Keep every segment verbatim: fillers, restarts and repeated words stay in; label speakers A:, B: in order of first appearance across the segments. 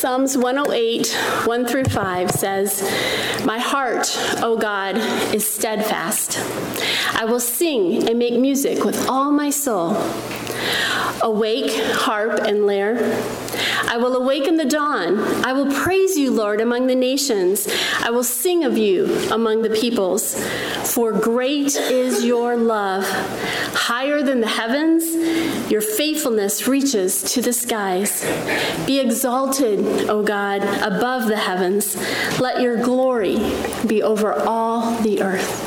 A: Psalms one oh eight, one through five says, "My heart, O God, is steadfast. I will sing and make music with all my soul. Awake, harp and lyre. I will awaken the dawn. I will praise you, Lord, among the nations. I will sing of you among the peoples. For great is your love, higher than the heavens. Your faithfulness reaches to the skies. Be exalted, O God, above the heavens. Let your glory be over all the earth."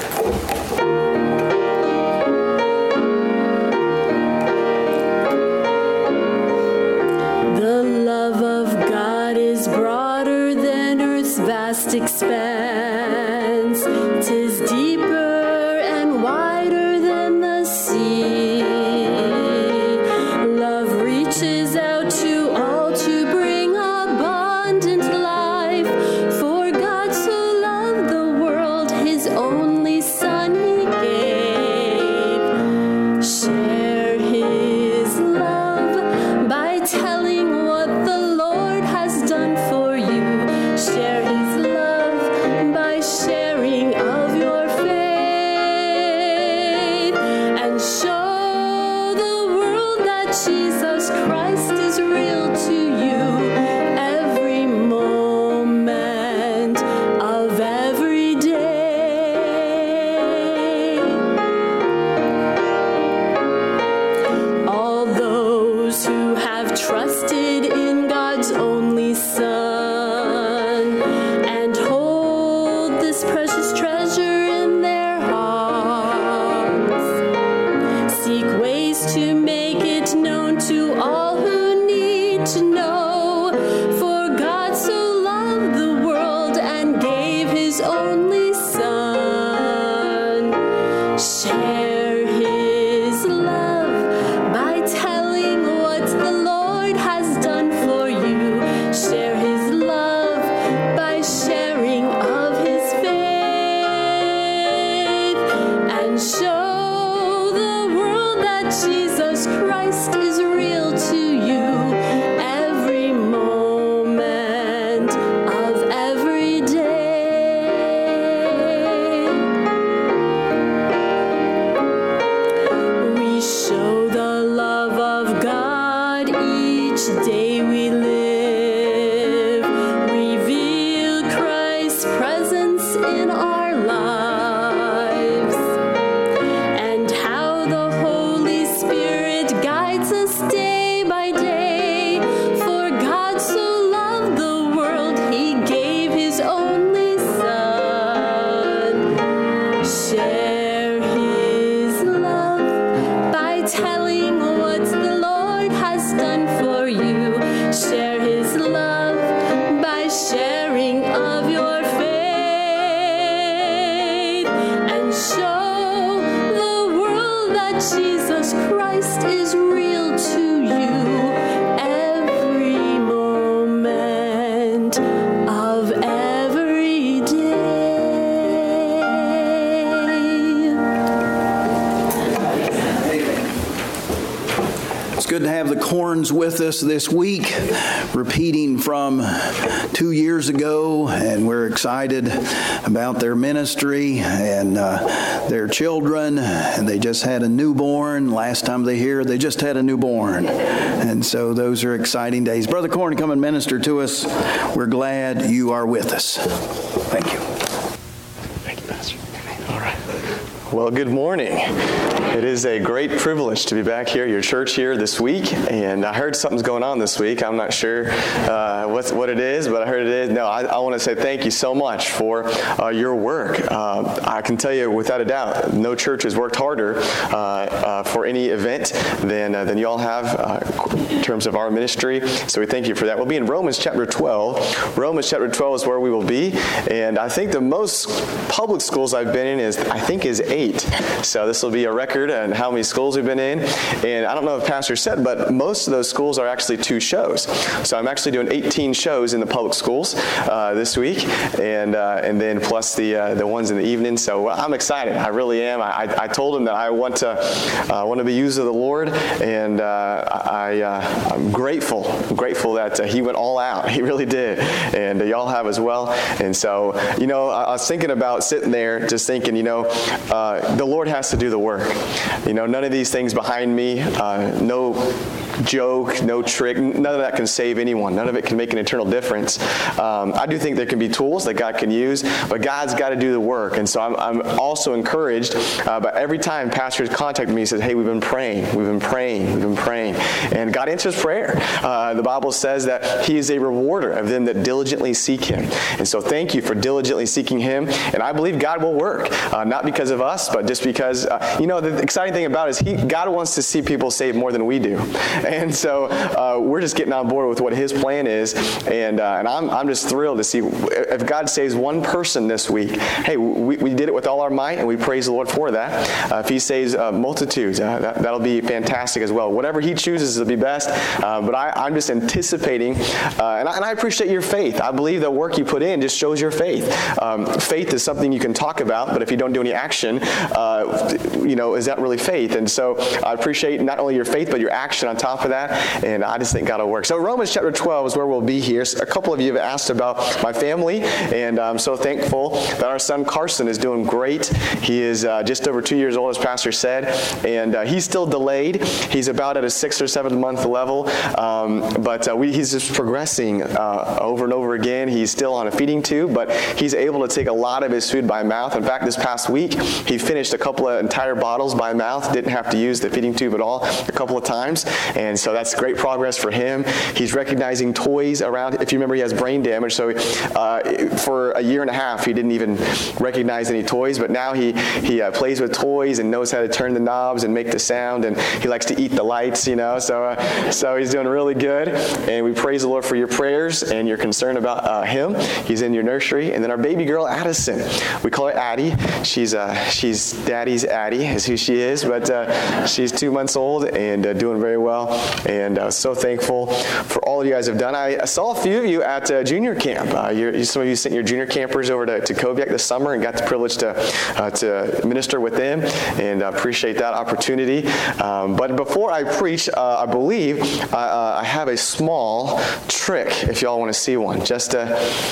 A: Vast expanse, 'tis deeper and wider than the sea. Love reaches out to all to bring abundant life. For God so loved the world, his only Son he gave. Share his love by telling what the Lord has done for you. Share his love by sharing of your faith, and show the world that Jesus Christ is real to you every moment of every day. All those who have trusted in God's only Son to make it known to all who need to know. For God so loved the world and gave his only Son. Share his love by telling what the Lord has done for you. Share his love by sharing of his faith, and show Jesus Christ is real to you every moment of every day. We show the love of God each day we live. Reveal Christ's presence in our lives, and how the Holy Spirit guides us day by day. For God so loved the world, he gave his only Son. Share his love by telling what the Lord has done for you. Share his love by sharing of your faith, and show the world that Jesus Christ is real to you every moment of every day.
B: It's good to have the Corns with us this week, repeating from two years ago, and we're excited about their ministry and uh, their children. And they just had a newborn. Last time they here, they just had a newborn. And so those are exciting days. Brother Corn, come and minister to us. We're glad you are with us. Thank you.
C: Thank you, Pastor. All right. Well, good morning. It is a great privilege to be back here at your church here this week, and I heard something's going on this week. I'm not sure uh, what's, what it is, but I heard it is. No, I, I want to say thank you so much for uh, your work. Uh, I can tell you without a doubt, no church has worked harder uh, uh, for any event than, uh, than you all have uh, in terms of our ministry, so we thank you for that. We'll be in Romans chapter twelve. Romans chapter twelve is where we will be, and I think the most public schools I've been in is, I think, is eight. eight. So this will be a record on how many schools we've been in. And I don't know if Pastor said, but most of those schools are actually two shows. So I'm actually doing eighteen shows in the public schools uh, this week, and uh, and then plus the uh, the ones in the evening. So I'm excited. I really am. I, I told him that I want to uh, want to be used of the Lord, and uh, I uh, I'm grateful. I'm grateful that uh, he went all out. He really did, and uh, y'all have as well. And so you know, I, I was thinking about sitting there, just thinking, you know, uh, the Lord has to do the work. You know, none of these things behind me, uh, no joke, no trick, none of that can save anyone. None of it can make an eternal difference. Um, I do think there can be tools that God can use, but God's got to do the work. And so I'm, I'm also encouraged, uh, but every time pastors contact me, he says, hey, we've been praying, we've been praying, we've been praying. And God answers prayer. Uh, the Bible says that he is a rewarder of them that diligently seek him. And so thank you for diligently seeking him. And I believe God will work, uh, not because of us, but just because, uh, you know, the exciting thing about it is he, God wants to see people saved more than we do. And so uh, we're just getting on board with what his plan is, and uh, and I'm I'm just thrilled to see if God saves one person this week. Hey, we, we did it with all our might, and we praise the Lord for that. Uh, if he saves uh, multitudes, uh, that, that'll be fantastic as well. Whatever he chooses will be best, uh, but I, I'm just anticipating, uh, and, I, and I appreciate your faith. I believe the work you put in just shows your faith. Um, faith is something you can talk about, but if you don't do any action, uh, you know, is that really faith? And so I appreciate not only your faith, but your action on top of that. And I just think God will work. So Romans chapter twelve is where we'll be here. A couple of you have asked about my family, and I'm so thankful that our son Carson is doing great. He is uh, just over two years old, as Pastor said, and uh, he's still delayed. He's about at a six or seven month level, um, but uh, we, he's just progressing uh, over and over again. He's still on a feeding tube, but he's able to take a lot of his food by mouth. In fact, this past week, he finished a couple of entire bottles by mouth, didn't have to use the feeding tube at all a couple of times, and so that's great progress for him. He's recognizing toys around. If you remember, he has brain damage, so uh, for a year and a half, he didn't even recognize any toys, but now he, he uh, plays with toys and knows how to turn the knobs and make the sound, and he likes to eat the lights, you know, so uh, so he's doing really good, and we praise the Lord for your prayers and your concern about uh, him. He's in your nursery. And then our baby girl, Addison, we call her Addie. She's uh, she's Daddy's Addie is who she is, but uh, she's two months old and uh, doing very well, and uh, so thankful for all you guys have done. I, I saw a few of you at uh, junior camp. Uh, you're, some of you sent your junior campers over to, to Kobiak this summer and got the privilege to uh, to minister with them, and I appreciate that opportunity. Um, but before I preach, uh, I believe uh, uh, I have a small trick if y'all want to see one, just to,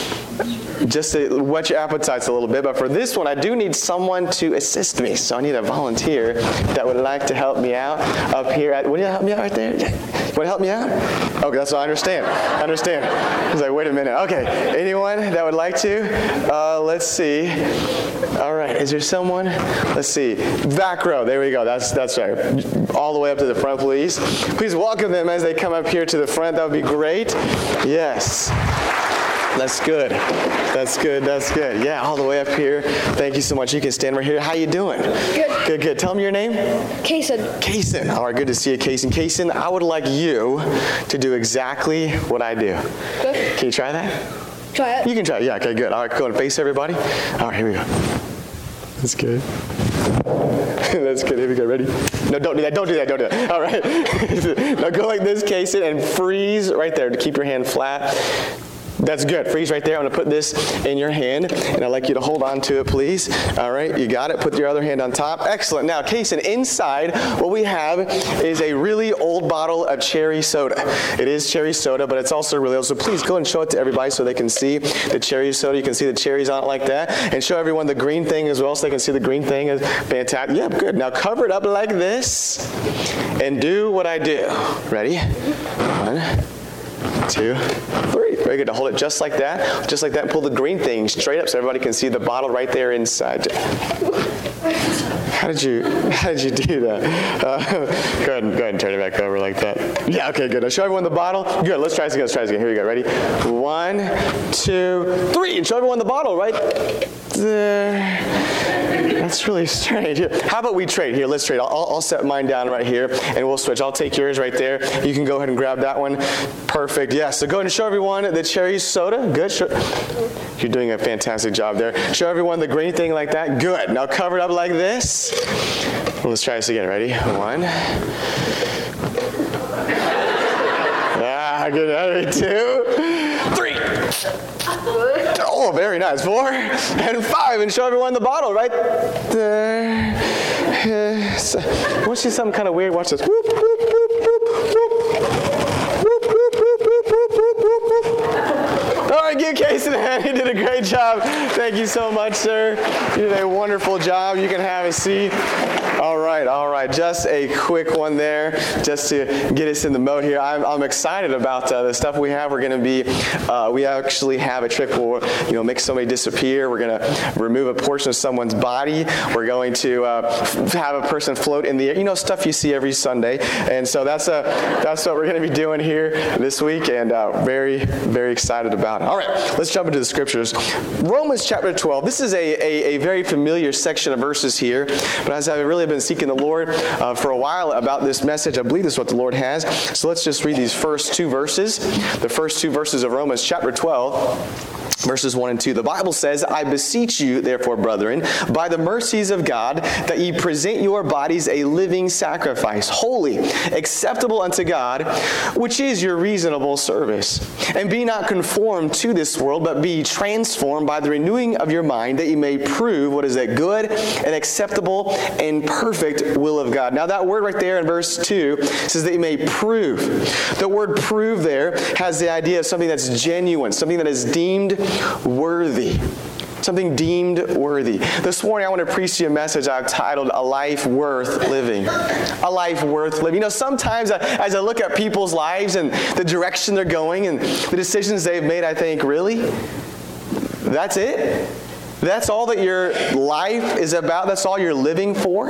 C: just to whet your appetites a little bit. But for this one, I do need someone to assist me. So I need a volunteer that would like to help me out up here. At, would you help me out right there? Want to help me out? Okay, that's what I understand. I understand. I was like, wait a minute. Okay, anyone that would like to? Uh, let's see. All right, is there someone? Let's see. Back row. There we go. That's that's right. All the way up to the front, please. Please welcome them as they come up here to the front. That would be great. Yes. That's good. That's good. That's good. Yeah, all the way up here. Thank you so much. You can stand right here. How you doing?
D: Good.
C: Good, good. Tell me your name.
D: Kason.
C: Kason. All right, good to see you, Kason. Kason, I would like you to do exactly what I do.
D: Good.
C: Can you try that?
D: Try it.
C: You can try it. Yeah, okay, good. All right, go and face everybody. All right, here we go. That's good. That's good. Here we go. Ready? No, don't do that. Don't do that. Don't do that. All right. Now go like this, Kason, and freeze right there to keep your hand flat. That's good. Freeze right there. I'm going to put this in your hand, and I'd like you to hold on to it, please. All right, you got it. Put your other hand on top. Excellent. Now, Kason, inside what we have is a really old bottle of cherry soda. It is cherry soda, but it's also really old. So please go and show it to everybody so they can see the cherry soda. You can see the cherries on it like that, and show everyone the green thing as well so they can see the green thing. Is fantastic. Yep, good. Now cover it up like this, and do what I do. Ready? One. Two, three. Very good. To hold it just like that. Just like that. Pull the green thing straight up so everybody can see the bottle right there inside. How did you, how did you do that? Uh, go ahead and, go ahead and turn it back over like that. Yeah, okay, good. Now show everyone the bottle. Good. Let's try this again. Let's try this again. Here we go. Ready? One, two, three. And show everyone the bottle, right? That's really strange. How about we trade? Here, let's trade. I'll, I'll set mine down right here, and we'll switch. I'll take yours right there. You can go ahead and grab that one. Perfect. Yeah, so go ahead and show everyone the cherry soda. Good. Show, you're doing a fantastic job there. Show everyone the green thing like that. Good. Now cover it up like this. Let's try this again. Ready? One. Ah, good. Ready? Two. Three. Oh, very nice. Four and five. And show everyone the bottle right there. Uh, so, I want to see something kind of weird. Watch this. Whoop, whoop, whoop, whoop, whoop. Whoop, whoop, whoop, whoop, whoop, whoop, whoop. All right, give Casey a hand. He did a great job. Thank you so much, sir. You did a wonderful job. You can have a seat. All right, all right. Just a quick one there, just to get us in the mode here. I'm, I'm excited about uh, the stuff we have. We're going to be, uh, we actually have a trick where we'll, you know, make somebody disappear. We're going to remove a portion of someone's body. We're going to uh, have a person float in the air. You know, stuff you see every Sunday. And so that's a, that's what we're going to be doing here this week, and uh, very, very excited about it. All right, let's jump into the scriptures. Romans chapter twelve. This is a, a, a very familiar section of verses here, but as I've really been seeking the Lord uh, for a while about this message, I believe this is what the Lord has. So let's just read these first two verses, the first two verses of Romans chapter twelve. Verses one and two, the Bible says, I beseech you, therefore, brethren, by the mercies of God, that ye present your bodies a living sacrifice, holy, acceptable unto God, which is your reasonable service. And be not conformed to this world, but be transformed by the renewing of your mind, that ye may prove what is that good and acceptable and perfect will of God. Now that word right there in verse two says that you may prove. The word prove there has the idea of something that's genuine, something that is deemed worthy. Something deemed worthy. This morning I want to preach to you a message I've titled, A Life Worth Living. A life worth living. You know, sometimes as I look at people's lives and the direction they're going and the decisions they've made, I think, really? That's it? That's all that your life is about? That's all you're living for?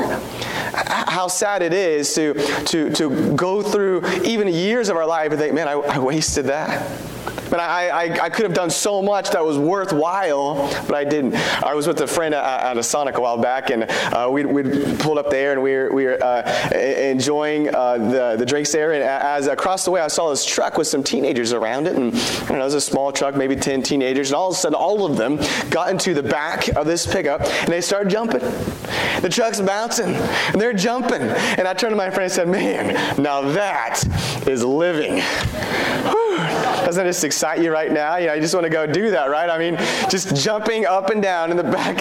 C: How sad it is to, to, to go through even years of our life and think, man, I, I wasted that. But I, I, I could have done so much that was worthwhile, but I didn't. I was with a friend at a Sonic a while back, and uh, we we pulled up there, and we were, we were uh, enjoying uh, the, the drinks there. And as across the way, I saw this truck with some teenagers around it. And I don't know, it was a small truck, maybe ten teenagers. And all of a sudden, all of them got into the back of this pickup, and they started jumping. The truck's bouncing, and they're jumping. And I turned to my friend and said, man, now that is living. Whew. Doesn't this excite you right now? You know, you just want to go do that, right? I mean, just jumping up and down in the back.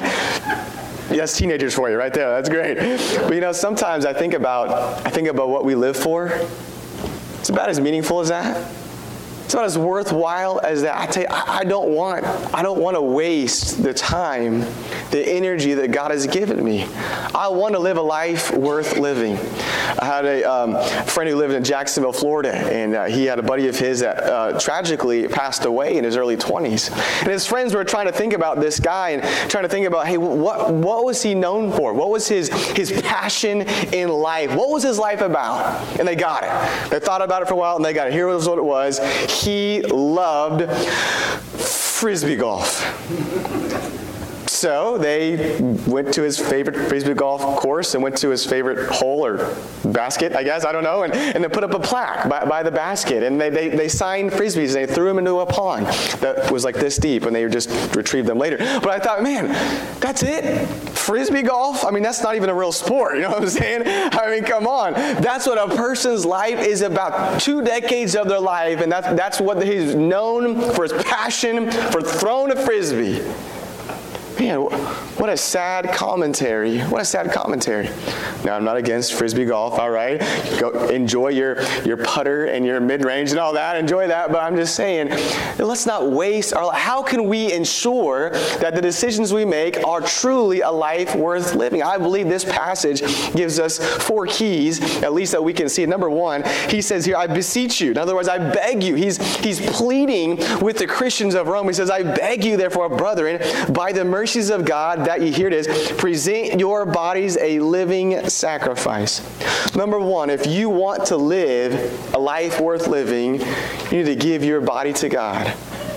C: Yes, teenagers for you right there. That's great. But you know, sometimes I think about I think about what we live for. It's about as meaningful as that. It's not as worthwhile as that. I tell you, I, I don't want, I don't want to waste the time, the energy that God has given me. I want to live a life worth living. I had a um, friend who lived in Jacksonville, Florida, and uh, he had a buddy of his that uh, tragically passed away in his early twenties. And his friends were trying to think about this guy and trying to think about, hey, what what was he known for? What was his his passion in life? What was his life about? And they got it. They thought about it for a while, and they got it. Here was what it was. He loved Frisbee golf. So they went to his favorite Frisbee golf course and went to his favorite hole or basket, I guess, I don't know, and, and they put up a plaque by, by the basket. And they, they, they signed Frisbees and they threw them into a pond that was like this deep, and they just retrieved them later. But I thought, man, that's it? Frisbee golf? I mean, that's not even a real sport, you know what I'm saying? I mean, come on. That's what a person's life is about. Two decades of their life, and that's, that's what he's known for, his passion for throwing a Frisbee. Man, what a sad commentary. What a sad commentary. Now, I'm not against Frisbee golf, all right? Go enjoy your, your putter and your mid-range and all that. Enjoy that. But I'm just saying, let's not waste our life. How can we ensure that the decisions we make are truly a life worth living? I believe this passage gives us four keys, at least that we can see. Number one, he says here, I beseech you. In other words, I beg you. He's, he's pleading with the Christians of Rome. He says, I beg you, therefore, brethren, by the mercy of God, that ye, here it is, present your bodies a living sacrifice. Number one, if you want to live a life worth living, you need to give your body to God.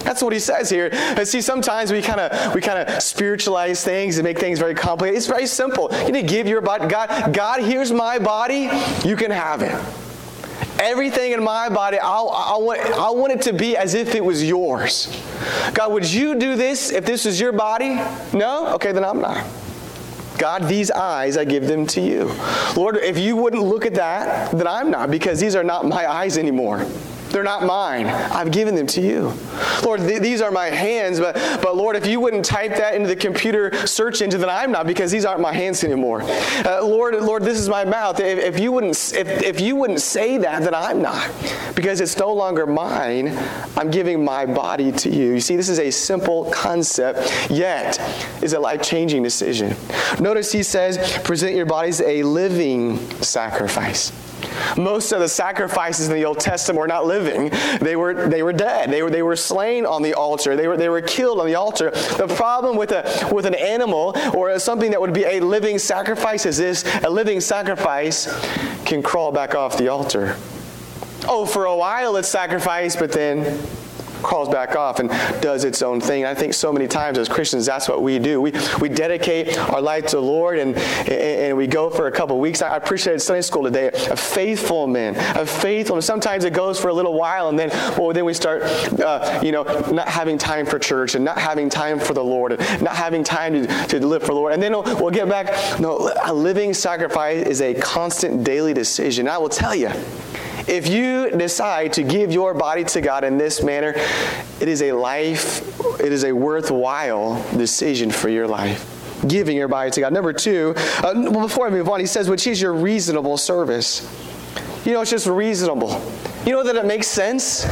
C: That's what he says here. And see, sometimes we kind of we kind of spiritualize things and make things very complicated. It's very simple. You need to give your body. God, God, here's my body. You can have it. Everything in my body, I'll, I want, I want it to be as if it was yours. God, would you do this if this is your body? No? Okay, then I'm not. God, these eyes, I give them to you. Lord, if you wouldn't look at that, then I'm not, because these are not my eyes anymore. They're not mine. I've given them to you. Lord, th- these are my hands, but, but Lord, if you wouldn't type that into the computer search engine, then I'm not, because these aren't my hands anymore. Uh, Lord, Lord, this is my mouth. If, if you wouldn't, if, if you wouldn't say that, then I'm not, because it's no longer mine. I'm giving my body to you. You see, this is a simple concept, yet is a life-changing decision. Notice he says, present your bodies a living sacrifice. Most of the sacrifices in the Old Testament were not living. They were they were dead. They were they were slain on the altar. They were they were killed on the altar. The problem with a with an animal or something that would be a living sacrifice is this: a living sacrifice can crawl back off the altar. Oh, for a while it's sacrificed, but then crawls back off and does its own thing. I think so many times as Christians, that's what we do. We we dedicate our life to the Lord, and, and, and we go for a couple of weeks. I appreciated Sunday school today. A faithful man, a faithful man. Sometimes it goes for a little while, and then well, then we start, uh, you know, not having time for church and not having time for the Lord and not having time to, to live for the Lord. And then we'll, we'll get back. No, a living sacrifice is a constant daily decision. I will tell you, if you decide to give your body to God in this manner, it is a life, it is a worthwhile decision for your life. Giving your body to God. Number two, uh, well, before I move on, he says, which is your reasonable service. You know, it's just reasonable. You know that it makes sense?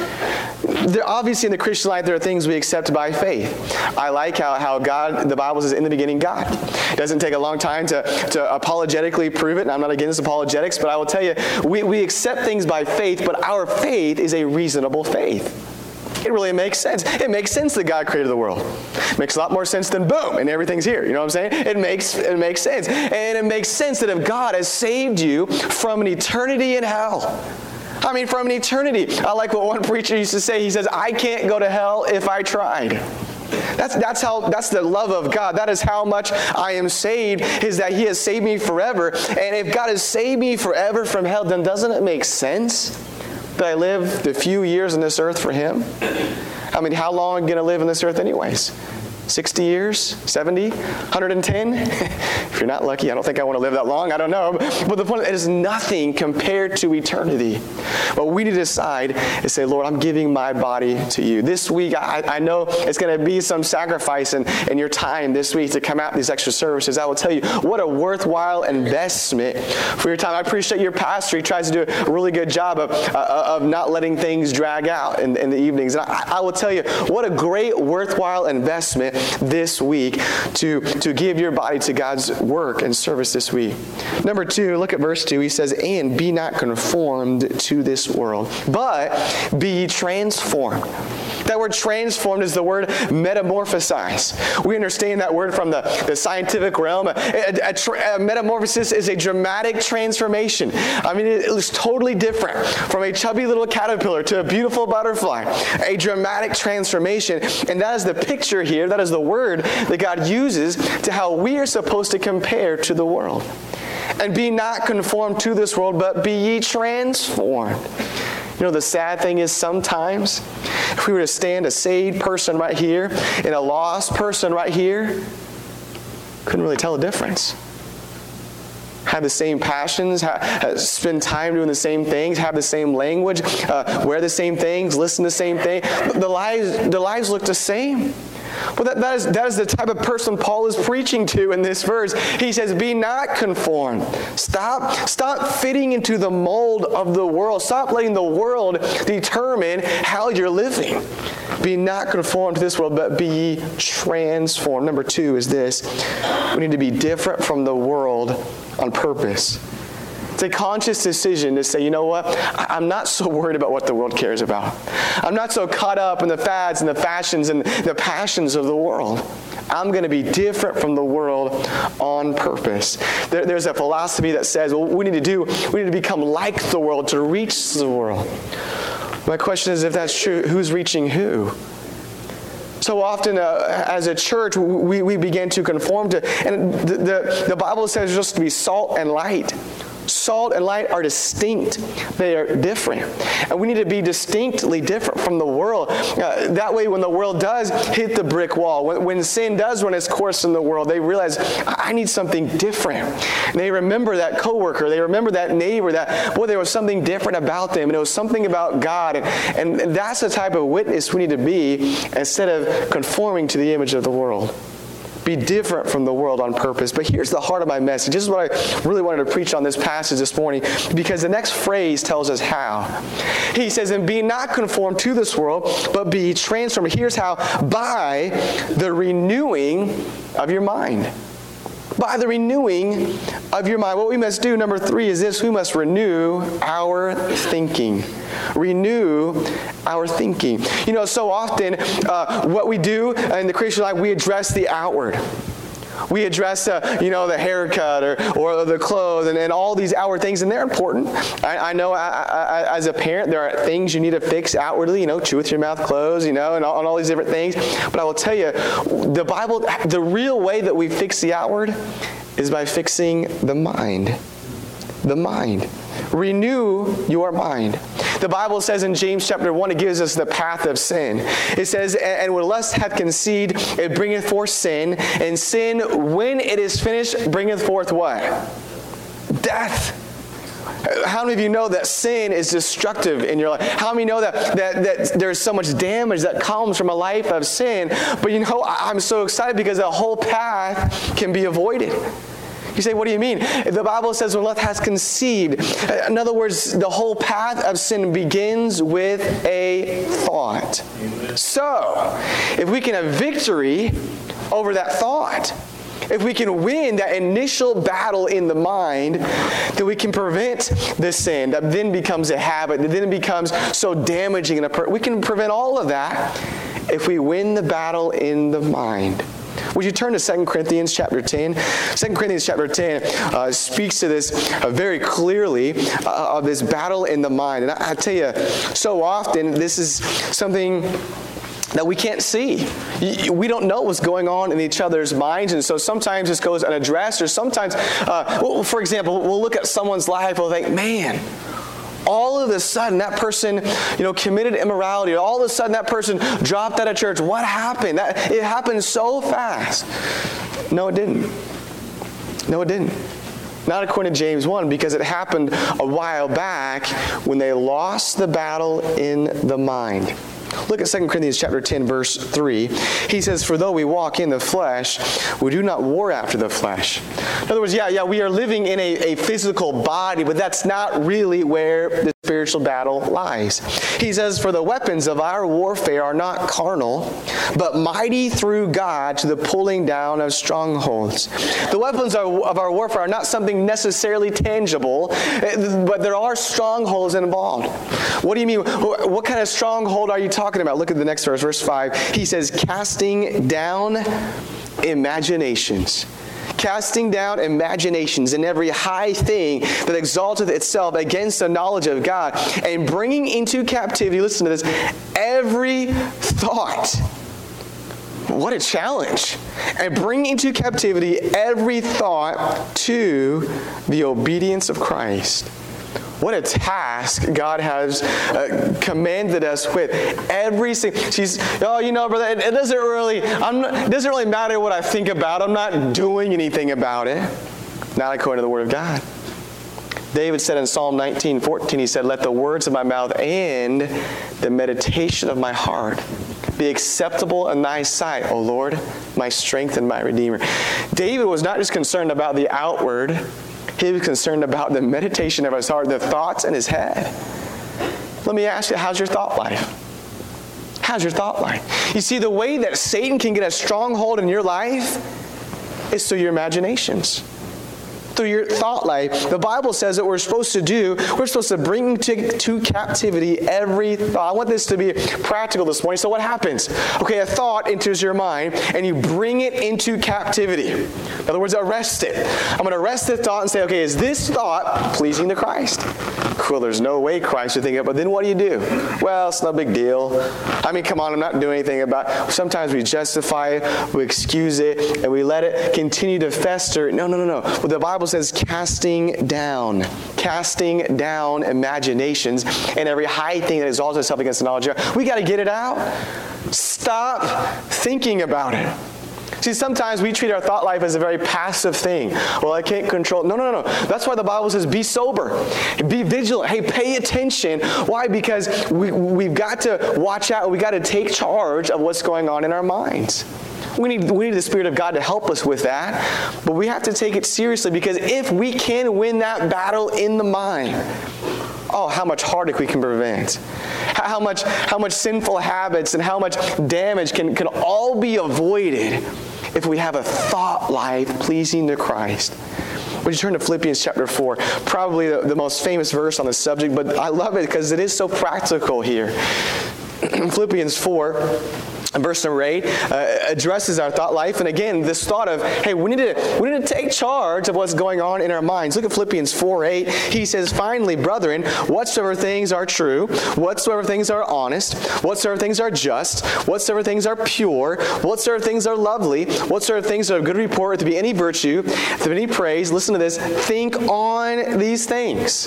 C: There, obviously, in the Christian life, there are things we accept by faith. I like how, how God, the Bible says, in the beginning, God. It doesn't take a long time to, to apologetically prove it, and I'm not against apologetics, but I will tell you, we, we accept things by faith, but our faith is a reasonable faith. It really makes sense. It makes sense that God created the world. It makes a lot more sense than boom, and everything's here. You know what I'm saying? It makes, it makes sense. And it makes sense that if God has saved you from an eternity in hell, I mean, from an eternity. I like what one preacher used to say. He says, I can't go to hell if I tried. That's that's how that's the love of God. That is how much I am saved, is that He has saved me forever. And if God has saved me forever from hell, then doesn't it make sense that I live the few years on this earth for Him? I mean, how long am I going to live on this earth anyways? sixty years? seventy? one hundred ten? If you're not lucky, I don't think I want to live that long. I don't know. But the point is, it is nothing compared to eternity. What we need to decide is say, Lord, I'm giving my body to you. This week, I, I know it's going to be some sacrifice in, in your time this week to come out these extra services. I will tell you, what a worthwhile investment for your time. I appreciate your pastor. He tries to do a really good job of, uh, of not letting things drag out in, in the evenings. And I, I will tell you, what a great, worthwhile investment this week to, to give your body to God's work and service this week. Number two, look at verse two. He says, and be not conformed to this world, but be transformed. That word transformed is the word metamorphosize. We understand that word from the, the scientific realm. A, a, a, tra- a metamorphosis is a dramatic transformation. I mean, it, it was totally different from a chubby little caterpillar to a beautiful butterfly. A dramatic transformation. And that is the picture here. That is the word that God uses to how we are supposed to compare to the world. And be not conformed to this world, but be ye transformed. You know, the sad thing is sometimes, if we were to stand a saved person right here and a lost person right here, couldn't really tell the difference. Have the same passions, have, spend time doing the same things, have the same language, uh, wear the same things, listen to the same thing. The lives, the lives look the same. Well, that, that, is, that is the type of person Paul is preaching to in this verse. He says, be not conformed. Stop, stop fitting into the mold of the world. Stop letting the world determine how you're living. Be not conformed to this world, but be ye transformed. Number two is this. We need to be different from the world on purpose. It's a conscious decision to say, you know what, I'm not so worried about what the world cares about. I'm not so caught up in the fads and the fashions and the passions of the world. I'm going to be different from the world on purpose. There, there's a philosophy that says, well, what we need to do, we need to become like the world to reach the world. My question is, if that's true, who's reaching who? So often uh, as a church, we, we begin to conform to, and the, the, the Bible says just to be salt and light. Salt and light are distinct. They are different. And we need to be distinctly different from the world. Uh, that way when the world does hit the brick wall, when, when sin does run its course in the world, they realize, I need something different. And they remember that coworker. They remember that neighbor, that, boy, there was something different about them. And it was something about God. And, and that's the type of witness we need to be instead of conforming to the image of the world. Be different from the world on purpose. But here's the heart of my message. This is what I really wanted to preach on this passage this morning, because the next phrase tells us how. He says, and be not conformed to this world, but be transformed. Here's how. By the renewing of your mind. By the renewing of your mind. What we must do, number three, is this. We must renew our thinking. Renew our thinking. You know, so often uh, what we do in the Christian life, we address the outward. We address, uh, you know, the haircut or, or the clothes and, and all these outward things, and they're important. I, I know I, I, as a parent, there are things you need to fix outwardly, you know, chew with your mouth closed, you know, and all, and all these different things. But I will tell you, the Bible, the real way that we fix the outward is by fixing the mind. The mind. Renew your mind. The Bible says in James chapter one, it gives us the path of sin. It says, and when lust hath conceived, it bringeth forth sin. And sin, when it is finished, bringeth forth what? Death. How many of you know that sin is destructive in your life? How many know that, that, that there's so much damage that comes from a life of sin? But you know, I'm so excited because the whole path can be avoided. You say, what do you mean? The Bible says when lust has conceived. In other words, the whole path of sin begins with a thought. Amen. So, if we can have victory over that thought, if we can win that initial battle in the mind, then we can prevent the sin that then becomes a habit, that then becomes so damaging in a person. We can prevent all of that if we win the battle in the mind. Would you turn to Second Corinthians chapter ten? Second Corinthians chapter ten uh, speaks to this uh, very clearly uh, of this battle in the mind. And I, I tell you, so often this is something that we can't see. We don't know what's going on in each other's minds, and so sometimes this goes unaddressed, or sometimes, uh, for example, we'll look at someone's life, we'll think, man, all of a sudden that person, you know, committed immorality. All of a sudden that person dropped out of church. What happened? That, it happened so fast. No, it didn't. No, it didn't. Not according to James one, because it happened a while back when they lost the battle in the mind. Look at Second Corinthians chapter ten, verse three. He says, for though we walk in the flesh, we do not war after the flesh. In other words, yeah, yeah, we are living in a, a physical body, but that's not really where the spiritual battle lies. He says, for the weapons of our warfare are not carnal, but mighty through God to the pulling down of strongholds. The weapons of our warfare are not something necessarily tangible, but there are strongholds involved. What do you mean? What kind of stronghold are you talking about? Look at the next verse, verse five. He says, casting down imaginations. Casting down imaginations and every high thing that exalteth itself against the knowledge of God, and bringing into captivity, listen to this, every thought. What a challenge. And bringing into captivity every thought to the obedience of Christ. What a task God has uh, commanded us with. Every single, she's, oh, you know, brother, it, it doesn't really, I'm not, it doesn't really matter what I think about. I'm not doing anything about it. Not according to the Word of God. David said in Psalm nineteen fourteen, he said, let the words of my mouth and the meditation of my heart be acceptable in thy sight, O Lord, my strength and my Redeemer. David was not just concerned about the outward. He was concerned about the meditation of his heart, the thoughts in his head. Let me ask you, how's your thought life? How's your thought life? You see, the way that Satan can get a stronghold in your life is through your imaginations. Through your thought life. The Bible says that we're supposed to do, we're supposed to bring to, to captivity every thought. I want this to be practical this morning. So what happens? Okay, a thought enters your mind, and you bring it into captivity. In other words, arrest it. I'm going to arrest the thought and say, okay, is this thought pleasing to Christ? Cool, there's no way Christ would think it, but then what do you do? Well, it's no big deal. I mean, come on, I'm not doing anything about it. Sometimes we justify it, we excuse it, and we let it continue to fester. No, no, no, no. What the Bible says, casting down. Casting down imaginations and every high thing that exalts itself against the knowledge of God. We got to get it out. Stop thinking about it. See, sometimes we treat our thought life as a very passive thing. Well, I can't control. No, no, no, no. That's why the Bible says be sober. Be vigilant. Hey, pay attention. Why? Because we, we've got to watch out. We've got to take charge of what's going on in our minds. We need, we need the Spirit of God to help us with that. But we have to take it seriously, because if we can win that battle in the mind, oh, how much heartache we can prevent. How much, how much sinful habits and how much damage can, can all be avoided if we have a thought life pleasing to Christ. Would you turn to Philippians chapter four? Probably the, the most famous verse on the subject, but I love it because it is so practical here. Philippians four, verse number eight, uh, addresses our thought life. And again, this thought of, hey, we need to we need to take charge of what's going on in our minds. Look at Philippians four eight. He says, finally, brethren, whatsoever things are true, whatsoever things are honest, whatsoever things are just, whatsoever things are pure, whatsoever things are lovely, whatsoever things are of good report, if there be any virtue, if there be any praise, listen to this, think on these things.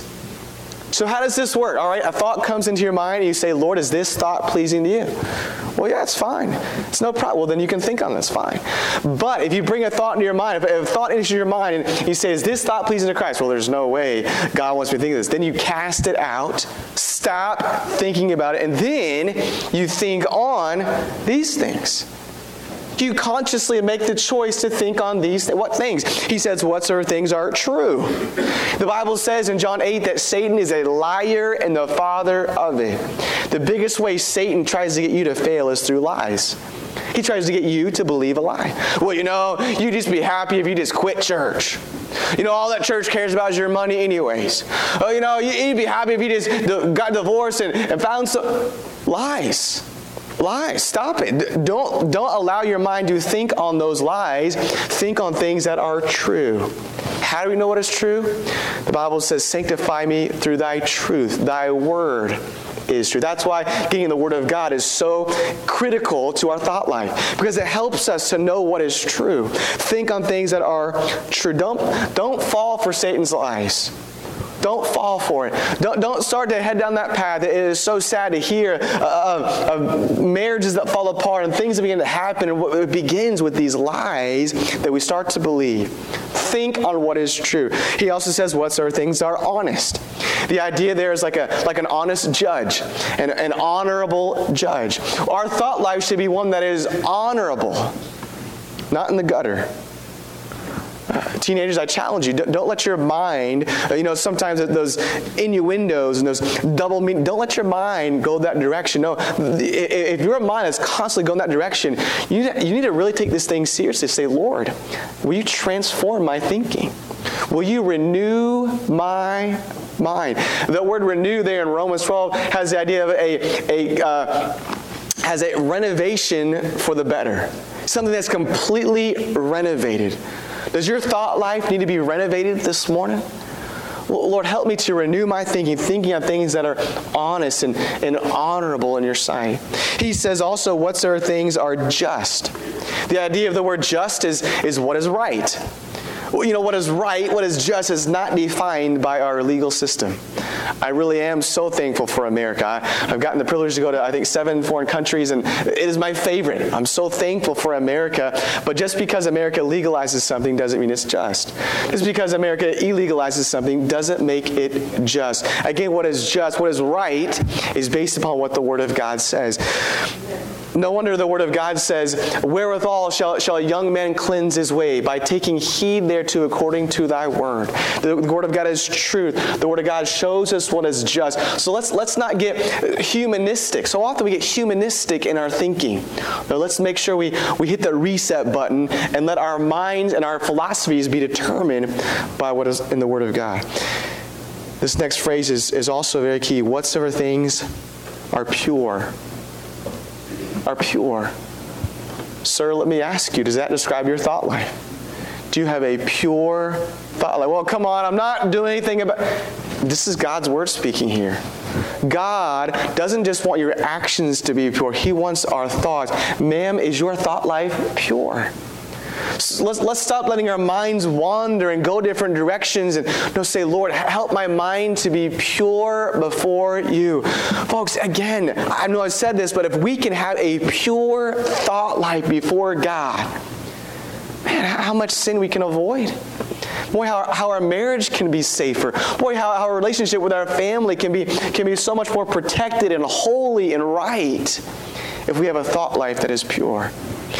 C: So how does this work? All right, a thought comes into your mind and you say, Lord, is this thought pleasing to you? Well, yeah, it's fine. It's no problem. Well, then you can think on this, fine. But if you bring a thought into your mind, if a thought enters your mind and you say, is this thought pleasing to Christ? Well, there's no way God wants me to think of this. Then you cast it out, stop thinking about it, and then you think on these things. You consciously make the choice to think on these, what things? He says, whatsoever things are true. The Bible says in John eight that Satan is a liar and the father of it. The biggest way Satan tries to get you to fail is through lies. He tries to get you to believe a lie. Well, you know, you just be happy if you just quit church. You know, all that church cares about is your money anyways. Oh, you know, you'd be happy if you just got divorced and, and found some lies. Lies. Stop it. Don't, don't allow your mind to think on those lies. Think on things that are true. How do we know what is true? The Bible says, sanctify me through thy truth. Thy word is true. That's why getting the Word of God is so critical to our thought life, because it helps us to know what is true. Think on things that are true. Don't, don't fall for Satan's lies. Don't fall for it. Don't, don't start to head down that path. It is so sad to hear uh, of marriages that fall apart and things that begin to happen. And it begins with these lies that we start to believe. Think on what is true. He also says whatsoever things are honest. The idea there is like a like an honest judge, an, an honorable judge. Our thought life should be one that is honorable, not in the gutter. Uh, teenagers, I challenge you, don't, don't let your mind, uh, you know, sometimes those innuendos and those double meaning, don't let your mind go that direction. No, if your mind is constantly going that direction, you need, to, you need to really take this thing seriously. Say, Lord, will you transform my thinking? Will you renew my mind? The word renew there in Romans twelve has the idea of a, a uh, has a renovation for the better. Something that's completely renovated. Does your thought life need to be renovated this morning? Lord, help me to renew my thinking, thinking on things that are honest and, and honorable in your sight. He says also, whatsoever things are just. The idea of the word just is, is what is right. You know, what is right, what is just is not defined by our legal system. I really am so thankful for America. I, I've gotten the privilege to go to, I think, seven foreign countries, and it is my favorite. I'm so thankful for America. But just because America legalizes something doesn't mean it's just. Just because America illegalizes something doesn't make it just. Again, what is just, what is right, is based upon what the Word of God says. No wonder the Word of God says, wherewithal shall, shall a young man cleanse his way? By taking heed thereto according to thy word. The, the Word of God is truth. The Word of God shows us what is just. So let's let's not get humanistic. So often we get humanistic in our thinking. Now let's make sure we, we hit the reset button and let our minds and our philosophies be determined by what is in the Word of God. This next phrase is, is also very key. Whatsoever things are pure. Are pure. Sir, let me ask you, does that describe your thought life? Do you have a pure thought life? Well, come on, I'm not doing anything about... This is God's word speaking here. God doesn't just want your actions to be pure. He wants our thoughts. Ma'am, is your thought life pure? So let's, let's stop letting our minds wander and go different directions and no, say, Lord, help my mind to be pure before you. Folks, again, I know I said this, but if we can have a pure thought life before God, man, how much sin we can avoid. Boy, how, how our marriage can be safer. Boy, how, how our relationship with our family can be, can be so much more protected and holy and right if we have a thought life that is pure.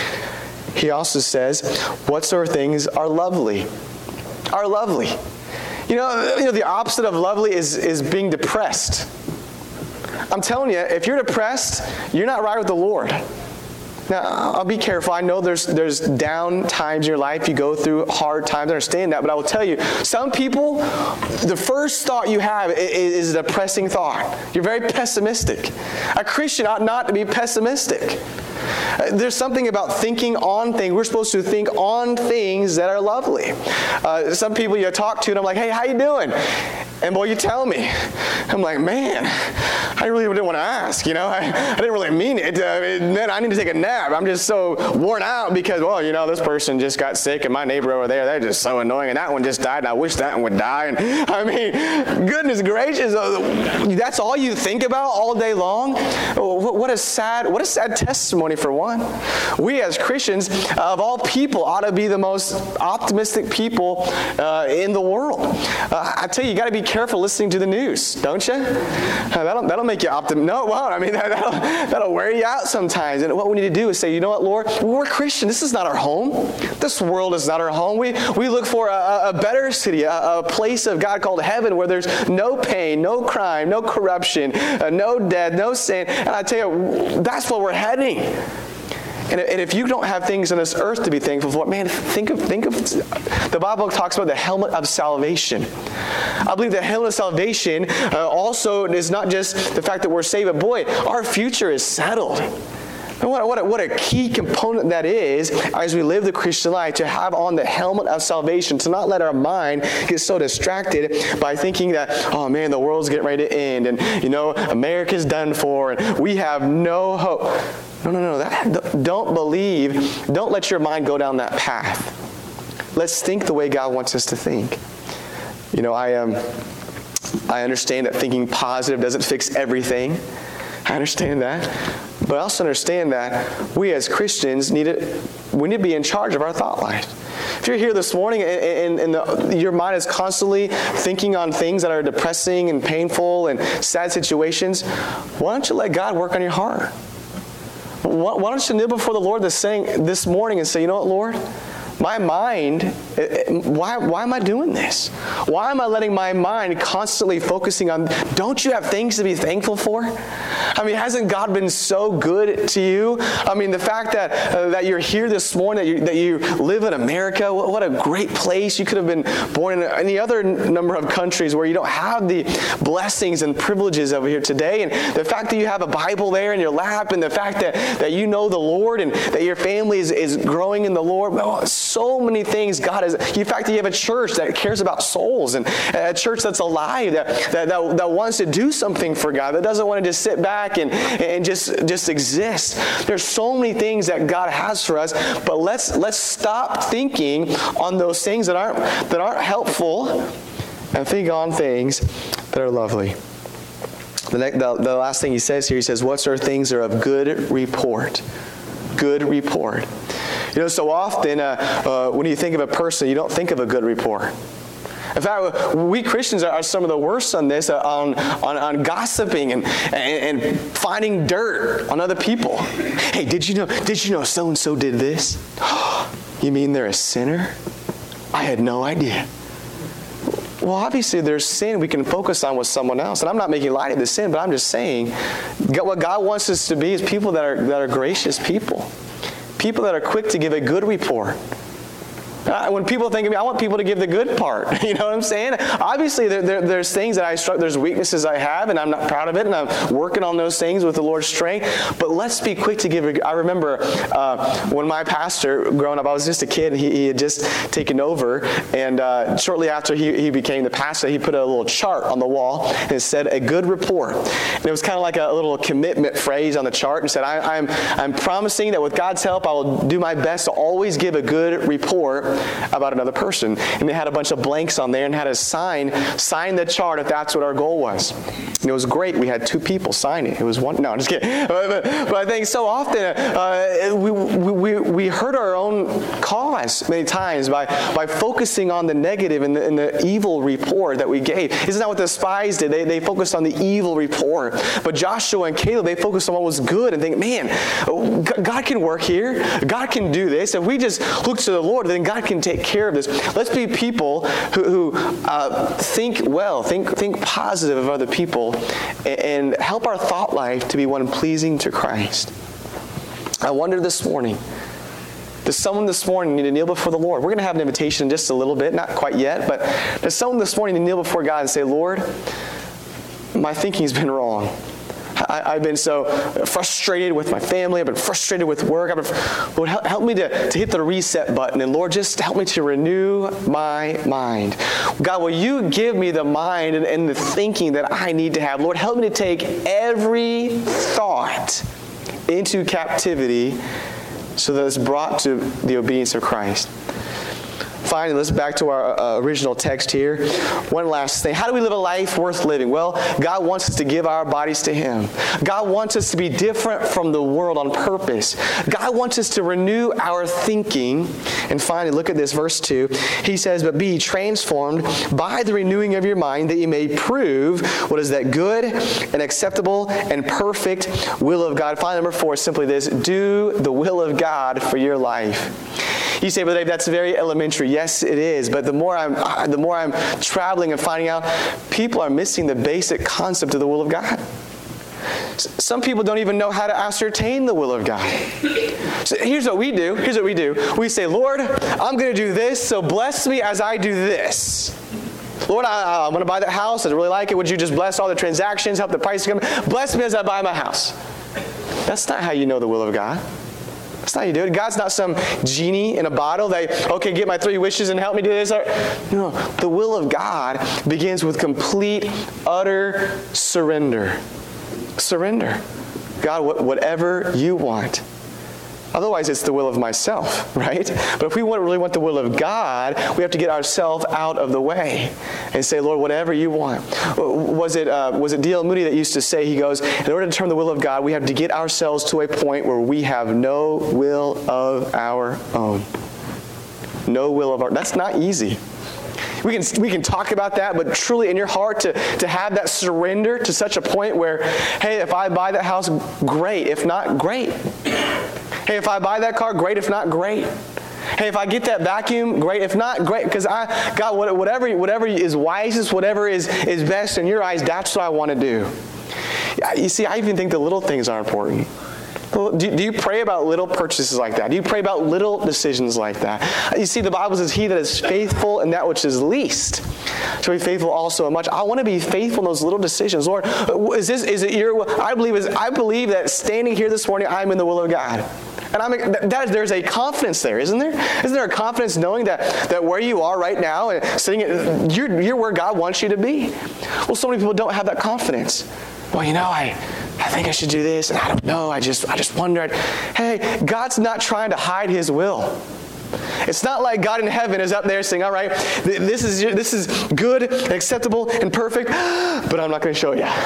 C: He also says, whatsoever things are lovely. Are lovely. You know, you know the opposite of lovely is, is being depressed. I'm telling you, if you're depressed, you're not right with the Lord. Now, I'll be careful. I know there's there's down times in your life. You go through hard times. I understand that. But I will tell you, some people, the first thought you have is, is a depressing thought. You're very pessimistic. A Christian ought not to be pessimistic. There's something about thinking on things. We're supposed to think on things that are lovely. Uh, some people you talk to, and I'm like, hey, how you doing? And boy, you tell me. I'm like, man, I really didn't want to ask, you know. I, I didn't really mean it. Uh, it meant I need to take a nap. I'm just so worn out because, well, you know, this person just got sick, and my neighbor over there, they're just so annoying, and that one just died, and I wish that one would die. And I mean, goodness gracious, that's all you think about all day long? What a sad, what a sad testimony for one. We as Christians, of all people, ought to be the most optimistic people uh, in the world. Uh, I tell you, you got to be careful listening to the news, don't you? Uh, that'll, that'll make you optimistic. No, it won't. I mean, that, that'll, that'll wear you out sometimes. And what we need to do is say, you know what, Lord? We're Christian. This is not our home. This world is not our home. We, we look for a, a better city, a, a place of God called heaven where there's no pain, no crime, no corruption, uh, no death, no sin. And I tell you, that's where we're heading. And if you don't have things on this earth to be thankful for, man, think of, think of, the Bible talks about the helmet of salvation. I believe the helmet of salvation uh, also is not just the fact that we're saved, but boy, our future is settled. And what, what, a, what a key component that is as we live the Christian life, to have on the helmet of salvation, to not let our mind get so distracted by thinking that, oh man, the world's getting ready to end, and you know, America's done for, and we have no hope. No, no, no, that, don't believe, don't let your mind go down that path. Let's think the way God wants us to think. You know, I um, I understand that thinking positive doesn't fix everything. I understand that. But I also understand that we as Christians need to, we need to be in charge of our thought life. If you're here this morning and, and, and the, your mind is constantly thinking on things that are depressing and painful and sad situations, why don't you let God work on your heart? Why, why don't you kneel before the Lord this, saying, this morning and say, you know what, Lord? My mind, why, why am I doing this? Why am I letting my mind constantly focusing on, don't you have things to be thankful for? I mean, hasn't God been so good to you? I mean, the fact that uh, that you're here this morning, that you, that you live in America, what, what a great place. You could have been born in any other number of countries where you don't have the blessings and privileges over here today. And the fact that you have a Bible there in your lap, and the fact that, that you know the Lord, and that your family is, is growing in the Lord. Oh, so many things God has. The fact that you have a church that cares about souls, and a church that's alive, that, that, that, that wants to do something for God, that doesn't want to just sit back and, and just, just exist. There's so many things that God has for us, but let's let's stop thinking on those things that aren't that aren't helpful, and think on things that are lovely. The, next, the, the last thing he says here, he says, whatsoever things are of good report. Good report. You know, so often uh, uh, when you think of a person, you don't think of a good report. In fact, we Christians are some of the worst on this, uh, on, on on gossiping and, and and finding dirt on other people. Hey, did you know? Did you know so and so did this? You mean they're a sinner? I had no idea. Well, obviously there's sin we can focus on with someone else, and I'm not making light of the sin, but I'm just saying, what God wants us to be is people that are that are gracious people, people that are quick to give a good report. Uh, when people think of me, I want people to give the good part. You know what I'm saying? Obviously, there, there, there's things that I struggle, there's weaknesses I have, and I'm not proud of it, and I'm working on those things with the Lord's strength. But let's be quick to give it. I remember uh, when my pastor, growing up, I was just a kid, and he, he had just taken over, and uh, shortly after he, he became the pastor, he put a little chart on the wall, and it said, a good report. And it was kind of like a, a little commitment phrase on the chart, and said, I, I'm, I'm promising that with God's help, I will do my best to always give a good report about another person. And they had a bunch of blanks on there and had a sign, sign the chart if that's what our goal was. And it was great. We had two people sign it. It was one, no, I'm just kidding. But, but, but I think so often uh, we, we, we hurt our own cause many times by, by focusing on the negative and the, and the evil report that we gave. Isn't that what the spies did? They, they focused on the evil report. But Joshua and Caleb, they focused on what was good and think, man, God can work here. God can do this. If we just look to the Lord, then God can take care of this. Let's be people who, who uh, think well, think think positive of other people, and, and help our thought life to be one pleasing to Christ. I wonder this morning, does someone this morning need to kneel before the Lord? We're going to have an invitation in just a little bit, not quite yet, but does someone this morning need to kneel before God and say, Lord, my thinking's been wrong. I, I've been so frustrated with my family. I've been frustrated with work. I've been, Lord, help, help me to, to hit the reset button. And Lord, just help me to renew my mind. God, will you give me the mind and, and the thinking that I need to have? Lord, help me to take every thought into captivity so that it's brought to the obedience of Christ. Finally, let's back to our uh, original text here. One last thing. How do we live a life worth living? Well, God wants us to give our bodies to Him. God wants us to be different from the world on purpose. God wants us to renew our thinking. And finally, look at this, verse two. He says, but be transformed by the renewing of your mind, that you may prove what is that good and acceptable and perfect will of God. Finally, number four is simply this. Do the will of God for your life. You say, Brother Dave, that's very elementary. Yes, it is. But the more I'm, the more I'm traveling and finding out, people are missing the basic concept of the will of God. Some people don't even know how to ascertain the will of God. So here's what we do. Here's what we do. We say, Lord, I'm going to do this, so bless me as I do this. Lord, I, I'm going to buy that house. I really like it. Would you just bless all the transactions, help the price come? Bless me as I buy my house. That's not how you know the will of God. That's not how you do it. God's not some genie in a bottle that, okay, get my three wishes and help me do this. No, the will of God begins with complete, utter surrender. Surrender. God, whatever you want. Otherwise, it's the will of myself, right? But if we want, really want the will of God, we have to get ourselves out of the way and say, Lord, whatever you want. Was it uh, was it D L Moody that used to say, he goes, in order to determine the will of God, we have to get ourselves to a point where we have no will of our own. No will of our own. That's not easy. We can we can talk about that, but truly in your heart to, to have that surrender to such a point where, hey, if I buy that house, great. If not, great. Hey, if I buy that car, great. If not, great. Hey, if I get that vacuum, great. If not, great. Because I, God, whatever whatever is wisest, whatever is, is best in your eyes, that's what I want to do. You see, I even think the little things are important. Do, do you pray about little purchases like that? Do you pray about little decisions like that? You see, the Bible says, he that is faithful in that which is least shall be faithful also in much. I want to be faithful in those little decisions. Lord, is this, is it your will? I believe, is, I believe that standing here this morning, I'm in the will of God. And I'm, that, there's a confidence there, isn't there? Isn't there a confidence knowing that, that where you are right now, and sitting, you're, you're where God wants you to be? Well, so many people don't have that confidence. Well, you know, I, I think I should do this, and I don't know. I just, I just wondered. Hey, God's not trying to hide His will. It's not like God in heaven is up there saying, all right, this is, this is good and acceptable and perfect, but I'm not going to show you.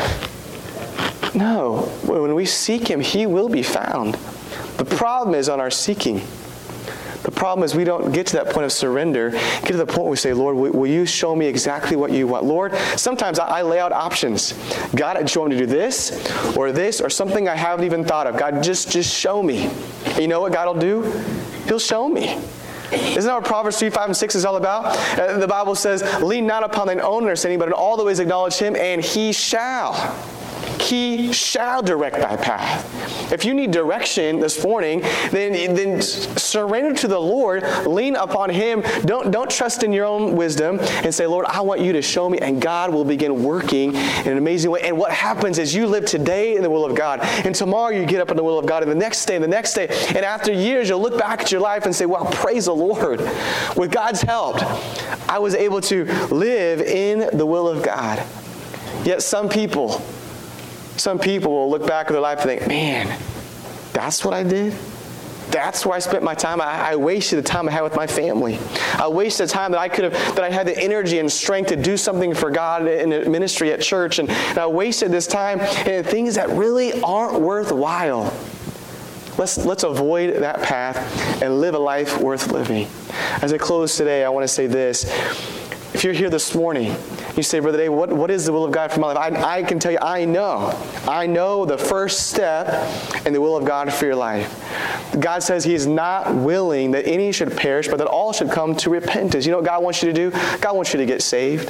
C: No, when we seek Him, He will be found. The problem is on our seeking. The problem is we don't get to that point of surrender, get to the point where we say, Lord, will you show me exactly what you want? Lord, sometimes I lay out options. God, do you want me to do this or this or something I haven't even thought of? God, just, just show me. And you know what God will do? He'll show me. Isn't that what Proverbs three, five, and six is all about? Uh, the Bible says, lean not upon thine own understanding, but in all the ways acknowledge Him, and He shall he shall direct thy path. If you need direction this morning, then, then surrender to the Lord, lean upon him. Don't, don't trust in your own wisdom and say, Lord, I want you to show me, and God will begin working in an amazing way. And what happens is you live today in the will of God, and tomorrow you get up in the will of God, and the next day, and the next day, and after years you'll look back at your life and say, wow, praise the Lord. With God's help, I was able to live in the will of God. Yet some people, some people will look back at their life and think, man, that's what I did? That's where I spent my time. I, I wasted the time I had with my family. I wasted the time that I could have, that I had the energy and strength to do something for God in a ministry at church. And, and I wasted this time in things that really aren't worthwhile. Let's, let's avoid that path and live a life worth living. As I close today, I want to say this. If you're here this morning, you say, Brother Dave, what, what is the will of God for my life? I, I can tell you, I know. I know the first step in the will of God for your life. God says he is not willing that any should perish, but that all should come to repentance. You know what God wants you to do? God wants you to get saved.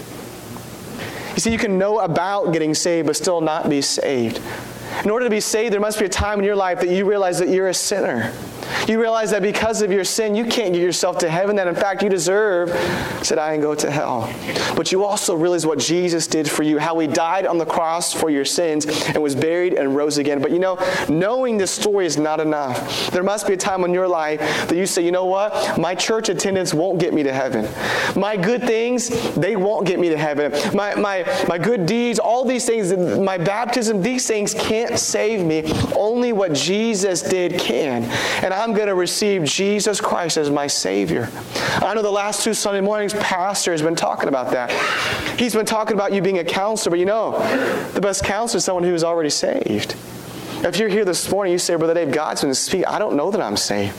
C: You see, you can know about getting saved, but still not be saved. In order to be saved, there must be a time in your life that you realize that you're a sinner. You realize that because of your sin, you can't get yourself to heaven, that in fact you deserve to die and go to hell. But you also realize what Jesus did for you, how he died on the cross for your sins and was buried and rose again. But you know, knowing this story is not enough. There must be a time in your life that you say, you know what? My church attendance won't get me to heaven. My good things, they won't get me to heaven. My, my, my good deeds, all these things, my baptism, these things can't save me. Only what Jesus did can. And I'm going to receive Jesus Christ as my Savior. I know the last two Sunday mornings, Pastor has been talking about that. He's been talking about you being a counselor, but you know, the best counselor is someone who is already saved. If you're here this morning, you say, Brother Dave, God's going to speak. I don't know that I'm saved.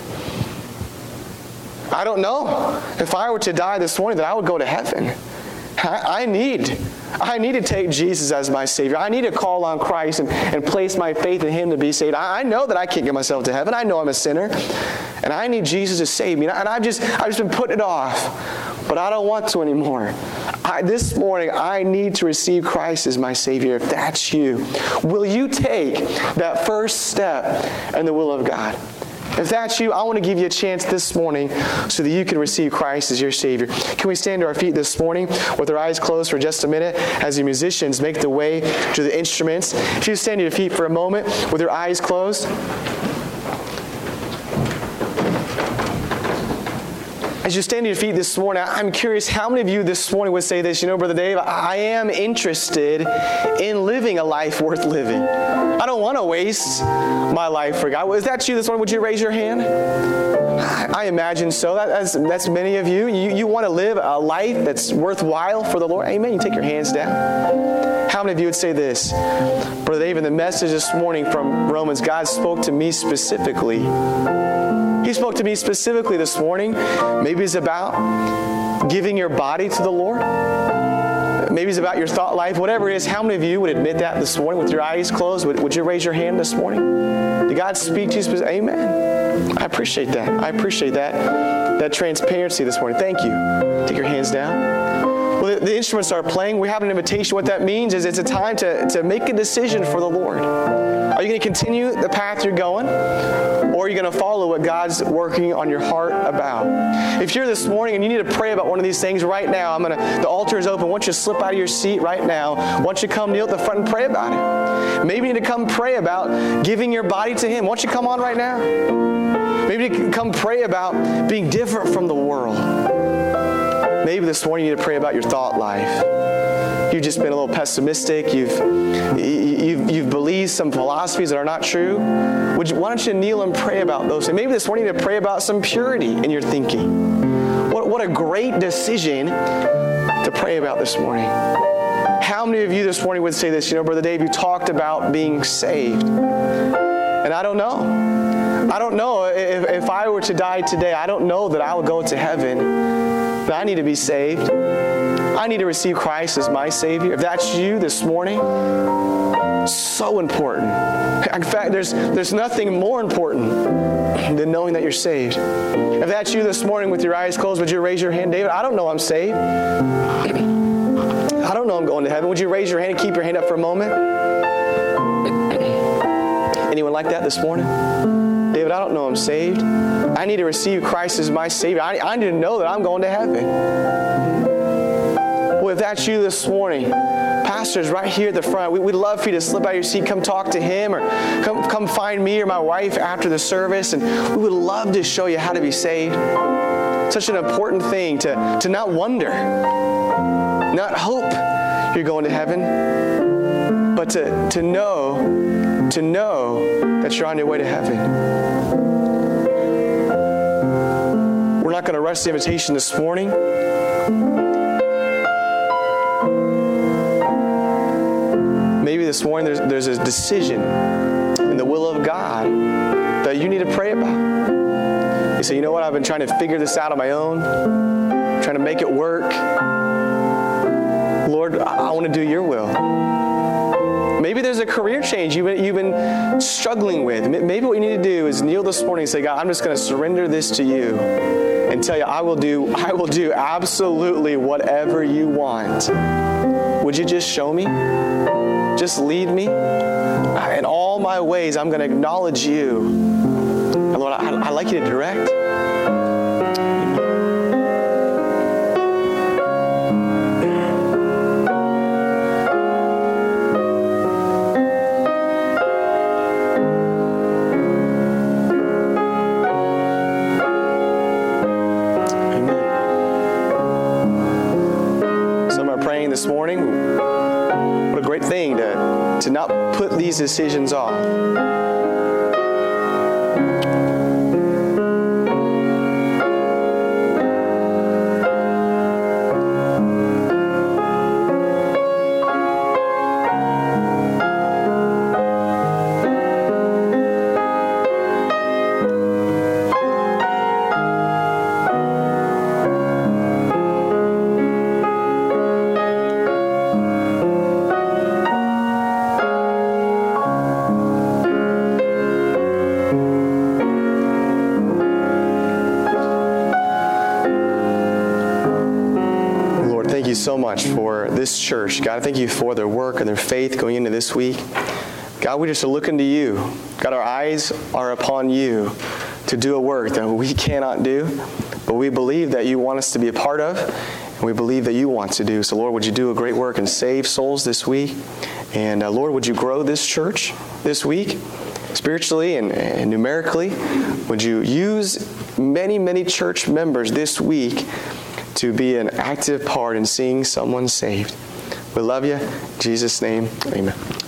C: I don't know. If I were to die this morning, that I would go to heaven. I, I need I need to take Jesus as my Savior. I need to call on Christ and, and place my faith in him to be saved. I, I know that I can't get myself to heaven. I know I'm a sinner. And I need Jesus to save me. And I've just, I've just been putting it off. But I don't want to anymore. I, this morning, I need to receive Christ as my Savior. If that's you, will you take that first step in the will of God? If that's you, I want to give you a chance this morning so that you can receive Christ as your Savior. Can we stand to our feet this morning with our eyes closed for just a minute as the musicians make their way to the instruments? If you stand to your feet for a moment with your eyes closed. As you stand to your feet this morning, I'm curious how many of you this morning would say this, you know, Brother Dave, I am interested in living a life worth living. I don't want to waste my life for God. Is that you this morning? Would you raise your hand? I imagine so. That, that's, that's many of you. You, you want to live a life that's worthwhile for the Lord. Amen. You take your hands down. How many of you would say this? Brother Dave, in the message this morning from Romans, God spoke to me specifically. He spoke to me specifically this morning. Maybe it's about giving your body to the Lord. Maybe it's about your thought life. Whatever it is, how many of you would admit that this morning with your eyes closed? Would, would you raise your hand this morning? Did God speak to you specifically? Amen. I appreciate that. I appreciate that, that transparency this morning. Thank you. Take your hands down. Well, the, the instruments are playing. We have an invitation. What that means is it's a time to, to make a decision for the Lord. Are you going to continue the path you're going? Or are you going to follow what God's working on your heart about? If you're this morning and you need to pray about one of these things right now, I'm going to, the altar is open. Why don't you slip out of your seat right now? Why don't you come kneel at the front and pray about it? Maybe you need to come pray about giving your body to him. Why don't you come on right now? Maybe you can come pray about being different from the world. Maybe this morning you need to pray about your thought life. You've just been a little pessimistic. You've, you've, you've believed some philosophies that are not true. Would you, why don't you kneel and pray about those things? Maybe this morning you need to pray about some purity in your thinking. What, what a great decision to pray about this morning. How many of you this morning would say this? You know, Brother Dave, you talked about being saved. And I don't know. I don't know. If, if I were to die today, I don't know that I would go to heaven. But I need to be saved. I need to receive Christ as my Savior. If that's you this morning, so important. In fact, there's, there's nothing more important than knowing that you're saved. If that's you this morning with your eyes closed, would you raise your hand? David, I don't know I'm saved. I don't know I'm going to heaven. Would you raise your hand and keep your hand up for a moment? Anyone like that this morning? David, I don't know I'm saved. I need to receive Christ as my Savior. I, I need to know that I'm going to heaven. Well, if that's you this morning, pastors right here at the front, we, we'd love for you to slip out of your seat, come talk to him, or come, come find me or my wife after the service, and we would love to show you how to be saved. Such an important thing to, to not wonder, not hope you're going to heaven, but to, to know, to know that you're on your way to heaven. We're not going to rush the invitation this morning. Maybe this morning there's, there's a decision in the will of God that you need to pray about. You say, you know what, I've been trying to figure this out on my own, trying to make it work. Lord, I, I want to do your will. Maybe there's a career change you've been, you've been struggling with. Maybe what you need to do is kneel this morning and say, God, I'm just going to surrender this to you and tell you I will do, I will do absolutely whatever you want. Would you just show me? Just lead me. In all my ways, I'm going to acknowledge you. And Lord, I, I'd like you to direct. Amen. Some are praying this morning. What a great thing to, to not put these decisions off. So much for this church. God, I thank you for their work and their faith going into this week. God, we just are looking to you. God, our eyes are upon you to do a work that we cannot do, but we believe that you want us to be a part of, and we believe that you want to do. So, Lord, would you do a great work and save souls this week? And, uh, Lord, would you grow this church this week, spiritually and, and numerically? Would you use many, many church members this week to be an active part in seeing someone saved? We love you. In Jesus' name, amen.